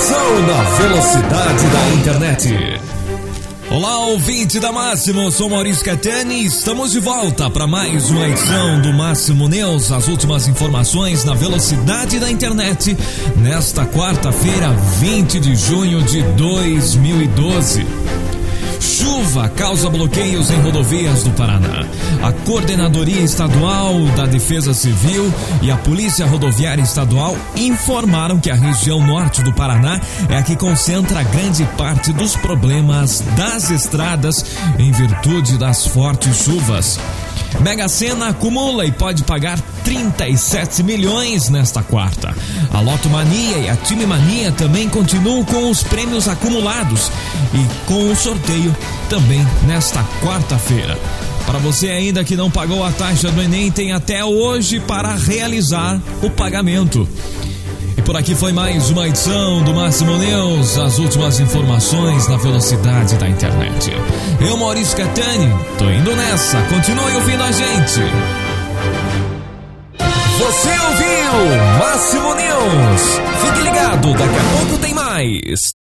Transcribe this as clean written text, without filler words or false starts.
informação na velocidade da internet. Olá, ouvinte da Máximo, eu sou Maurício Catani e estamos de volta para mais uma edição do Máximo News, as últimas informações na velocidade da internet, nesta quarta-feira, 20 de junho de 2012. Chuva causa bloqueios em rodovias do Paraná. A Coordenadoria Estadual da Defesa Civil e a Polícia Rodoviária Estadual informaram que a região norte do Paraná é a que concentra grande parte dos problemas das estradas em virtude das fortes chuvas. Mega Sena acumula e pode pagar 37 milhões nesta quarta. A Loto Mania e a Time Mania também continuam com os prêmios acumulados e com o sorteio também nesta quarta-feira. Para você ainda que não pagou a taxa do Enem, tem até hoje para realizar o pagamento. E por aqui foi mais uma edição do Máximo News, as últimas informações na velocidade da internet. Eu, Maurício Catani, tô indo nessa, continue ouvindo a gente. Você ouviu Máximo News? Fique ligado, daqui a pouco tem mais.